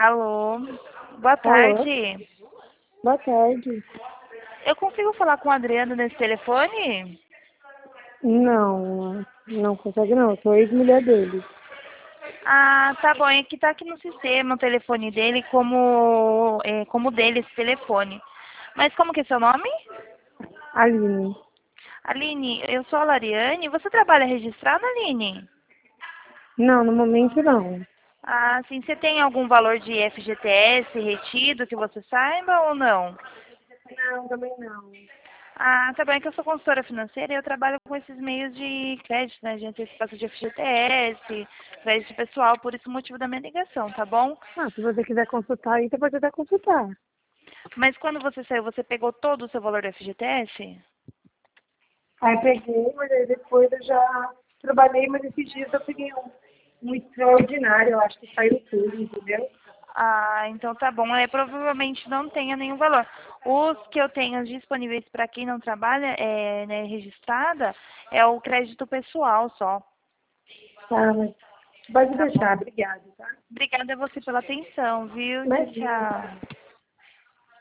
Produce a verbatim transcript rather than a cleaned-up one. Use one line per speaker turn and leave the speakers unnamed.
Alô, boa
Alô,
tarde.
boa tarde.
Eu consigo falar com o Adriano nesse telefone?
Não, não consegue não, eu sou ex-mulher dele.
Ah, tá bom, é que tá aqui no sistema o telefone dele como, é, como dele esse telefone. Mas como que é seu nome?
Aline.
Aline, eu sou a Lariane. Você trabalha registrada, Aline?
Não, no momento não.
Ah, sim. Você tem algum valor de F G T S retido que você saiba ou não?
Não, também não.
Ah, tá bem, que eu sou consultora financeira e eu trabalho com esses meios de crédito, né, de antecipação de F G T S, crédito pessoal, por isso o motivo da minha ligação, tá bom?
Ah, se você quiser consultar aí, você pode até consultar.
Mas quando você saiu, você pegou todo o seu valor do F G T S?
Aí peguei, mas aí depois eu já trabalhei, mas esses dias eu peguei um, um extraordinário, eu acho que saiu tudo, entendeu?
Ah, então tá bom. É, provavelmente não tenha nenhum valor. Os que eu tenho disponíveis para quem não trabalha, é, né, registrada, é o crédito pessoal só,
Tá, mas pode
tá bom?
deixar, obrigada, tá?
Obrigada a você pela atenção, viu? Tchau,
Imagina.
tchau.